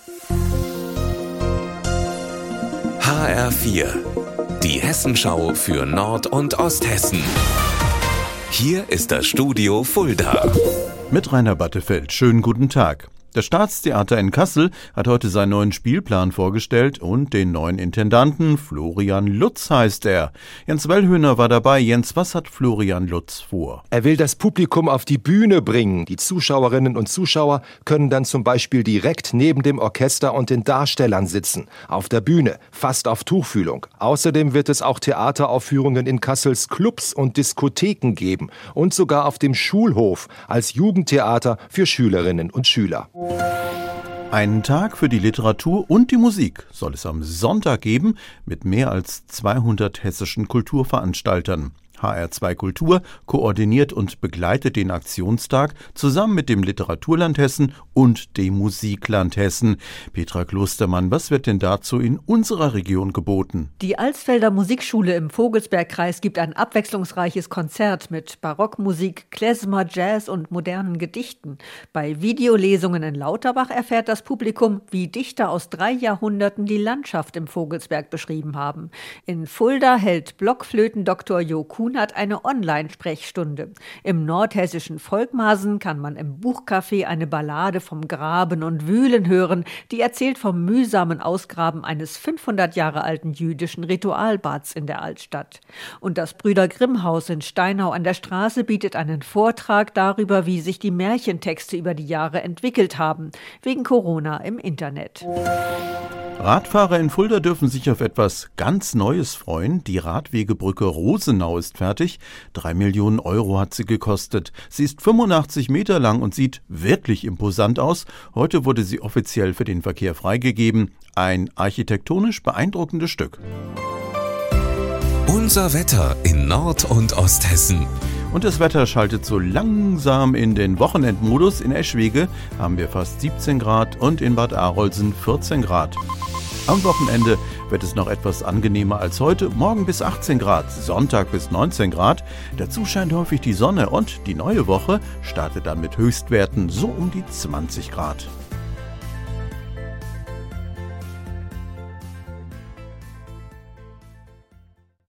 HR4, die Hessenschau für Nord- und Osthessen. Hier ist das Studio Fulda. Mit Rainer Battefeld, schönen guten Tag. Das Staatstheater in Kassel hat heute seinen neuen Spielplan vorgestellt und den neuen Intendanten. Florian Lutz heißt er. Jens Wellhöhner war dabei. Jens, was hat Florian Lutz vor? Er will das Publikum auf die Bühne bringen. Die Zuschauerinnen und Zuschauer können dann zum Beispiel direkt neben dem Orchester und den Darstellern sitzen. Auf der Bühne, fast auf Tuchfühlung. Außerdem wird es auch Theateraufführungen in Kassels Clubs und Diskotheken geben. Und sogar auf dem Schulhof als Jugendtheater für Schülerinnen und Schüler. Einen Tag für die Literatur und die Musik soll es am Sonntag geben mit mehr als 200 hessischen Kulturveranstaltern. HR2 Kultur koordiniert und begleitet den Aktionstag zusammen mit dem Literaturland Hessen und dem Musikland Hessen. Petra Klostermann, was wird denn dazu in unserer Region geboten? Die Alsfelder Musikschule im Vogelsbergkreis gibt ein abwechslungsreiches Konzert mit Barockmusik, Klezmer, Jazz und modernen Gedichten. Bei Videolesungen in Lauterbach erfährt das Publikum, wie Dichter aus 3 Jahrhunderten die Landschaft im Vogelsberg beschrieben haben. In Fulda hält Blockflöten-Dr. Jo Kuhnert eine Online-Sprechstunde. Im nordhessischen Volkmarsen kann man im Buchcafé eine Ballade vom Graben und Wühlen hören, die erzählt vom mühsamen Ausgraben eines 500 Jahre alten jüdischen Ritualbads in der Altstadt. Und das Brüder-Grimm-Haus in Steinau an der Straße bietet einen Vortrag darüber, wie sich die Märchentexte über die Jahre entwickelt haben, wegen Corona im Internet. Radfahrer in Fulda dürfen sich auf etwas ganz Neues freuen. Die Radwegebrücke Rosenau ist fertig. 3 Millionen Euro hat sie gekostet. Sie ist 85 Meter lang und sieht wirklich imposant aus. Heute wurde sie offiziell für den Verkehr freigegeben. Ein architektonisch beeindruckendes Stück. Unser Wetter in Nord- und Osthessen. Und das Wetter schaltet so langsam in den Wochenendmodus. In Eschwege haben wir fast 17 Grad und in Bad Arolsen 14 Grad. Am Wochenende wird es noch etwas angenehmer als heute. Morgen bis 18 Grad, Sonntag bis 19 Grad. Dazu scheint häufig die Sonne und die neue Woche startet dann mit Höchstwerten so um die 20 Grad.